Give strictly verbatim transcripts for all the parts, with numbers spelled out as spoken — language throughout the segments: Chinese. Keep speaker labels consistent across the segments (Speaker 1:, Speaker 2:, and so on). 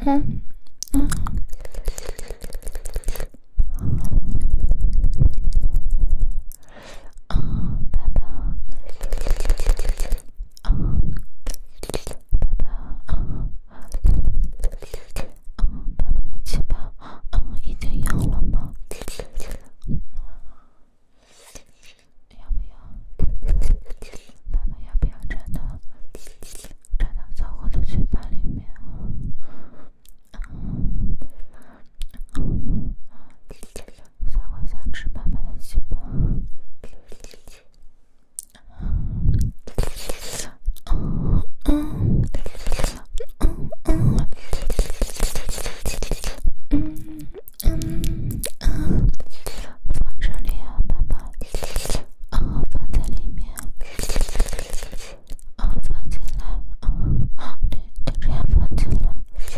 Speaker 1: 哼，嗯。爸爸，爸爸的鸡巴已经有了吗？要不要？爸爸要不要站到站到小伙的嘴巴里面？小伙想吃爸爸的鸡巴。嗯嗯嗯嗯嗯嗯，放这里啊，爸爸。哦，放在里面。哦，放进来。哦，对，就这样放进来。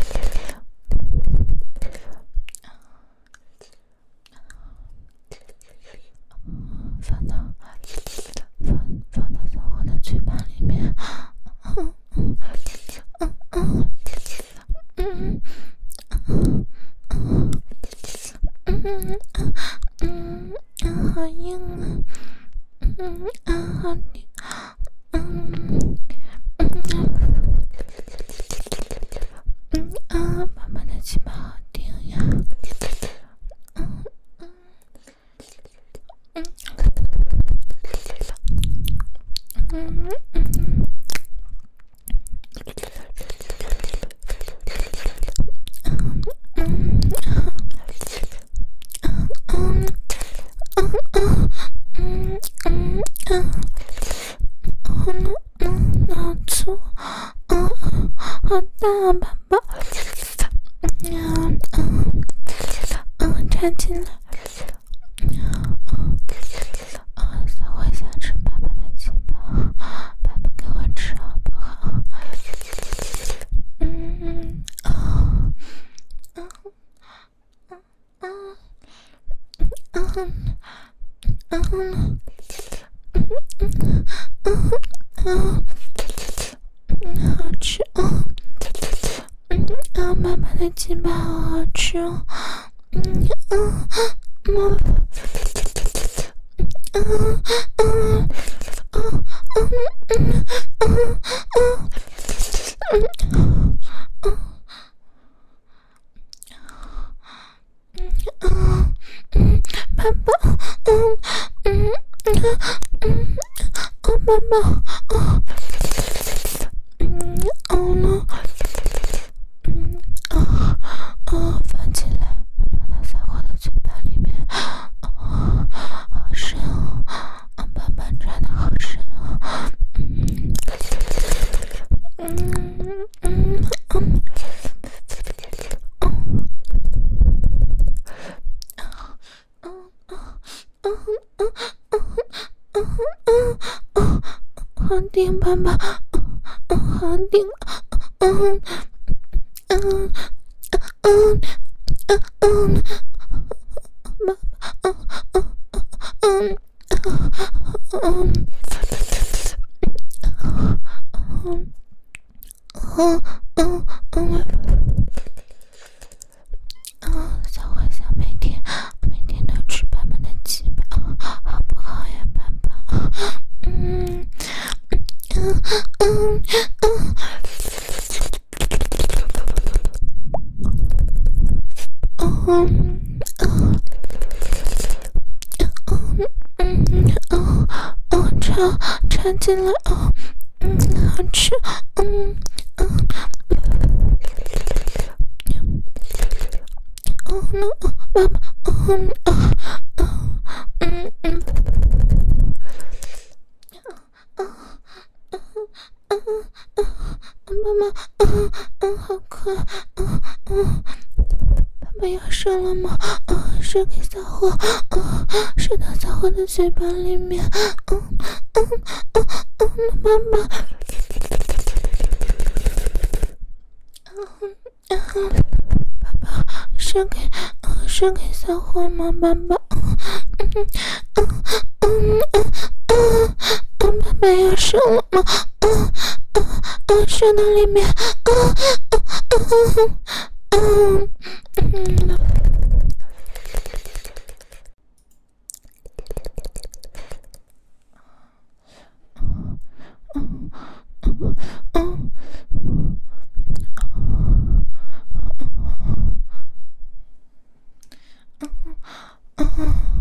Speaker 1: 放到放放到小伙的嘴巴里面。嗯嗯嗯嗯嗯嗯嗯嗯嗯，好硬啊！嗯啊，好硬！嗯嗯嗯啊，爸爸的鸡巴好硬呀！嗯嗯嗯嗯嗯。嗯嗯嗯嗯嗯嗯嗯嗯，好粗，嗯，好大，爸爸，嗯嗯嗯，插进来，啊，小伙想吃爸爸的鸡巴，爸爸给我吃好不好？嗯啊嗯嗯嗯嗯嗯嗯嗯，好吃哦！嗯啊，爸爸的鸡巴好好吃哦！嗯嗯嗯嗯嗯嗯嗯嗯嗯嗯嗯嗯，爸爸，嗯嗯嗯嗯，哦，爸爸，哦，嗯哦，嗯哦哦，放进来，放到小伙的嘴巴里面，哦，好深哦，哦，爸爸抓的好深哦，嗯嗯嗯嗯。好顶，爸爸，好顶，嗯嗯嗯嗯嗯，爸爸，嗯嗯嗯嗯嗯嗯嗯嗯，小伙想每天每天都吃爸爸的鸡巴，好不好呀，爸爸？嗯嗯嗯嗯。嗯嗯嗯嗯嗯，插插进来哦，嗯，好吃，嗯嗯嗯嗯，爸爸，嗯嗯嗯嗯嗯，妈妈，嗯嗯，好快，嗯嗯。爸爸要射了吗？嗯，射给小伙，嗯，射到小伙的嘴巴里面，嗯嗯嗯嗯，爸爸，嗯嗯，爸爸射给，嗯，射给小伙吗？爸爸，嗯嗯嗯嗯嗯嗯，爸爸要射了吗？嗯嗯嗯，射到里面，嗯嗯嗯嗯嗯。嗯